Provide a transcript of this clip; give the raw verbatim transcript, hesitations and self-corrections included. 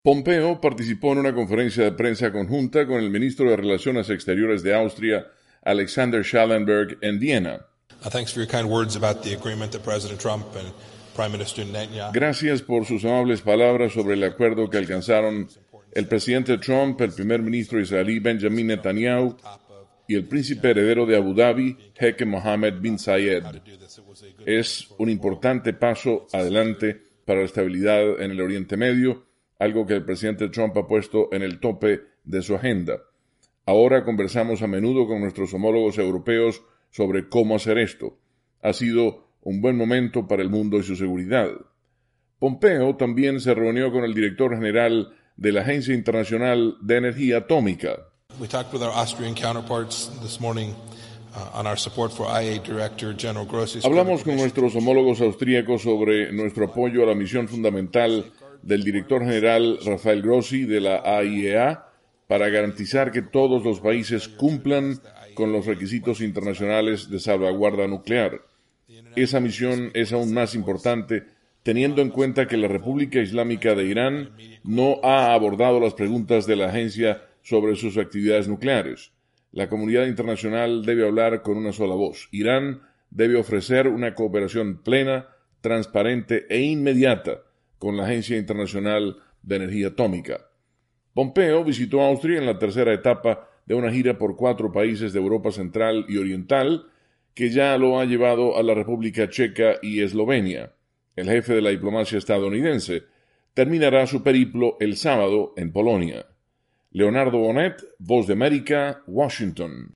Pompeo participó en una conferencia de prensa conjunta con el ministro de Relaciones Exteriores de Austria, Alexander Schallenberg, en Viena. Gracias por sus amables palabras sobre el acuerdo que alcanzaron el presidente Trump, el primer ministro israelí Benjamin Netanyahu y el príncipe heredero de Abu Dhabi, Jeque Mohammed bin Zayed. Es un importante paso adelante para la estabilidad en el Oriente Medio, algo que el presidente Trump ha puesto en el tope de su agenda. Ahora conversamos a menudo con nuestros homólogos europeos sobre cómo hacer esto. Ha sido un buen momento para el mundo y su seguridad. Pompeo también se reunió con el director general de la Agencia Internacional de Energía Atómica. We talked with our Austrian counterparts this morning uh, on our support for I A E A Director General Grossi's. Hablamos con nuestros homólogos austríacos sobre nuestro apoyo a la misión fundamental del director general Rafael Grossi de la A I E A para garantizar que todos los países cumplan con los requisitos internacionales de salvaguarda nuclear. Esa misión es aún más importante teniendo en cuenta que la República Islámica de Irán no ha abordado las preguntas de la agencia sobre sus actividades nucleares. La comunidad internacional debe hablar con una sola voz. Irán debe ofrecer una cooperación plena, transparente e inmediata con la Agencia Internacional de Energía Atómica. Pompeo visitó Austria en la tercera etapa de una gira por cuatro países de Europa Central y Oriental que ya lo ha llevado a la República Checa y Eslovenia. El jefe de la diplomacia estadounidense terminará su periplo el sábado en Polonia. Leonardo Bonet, Voz de América, Washington.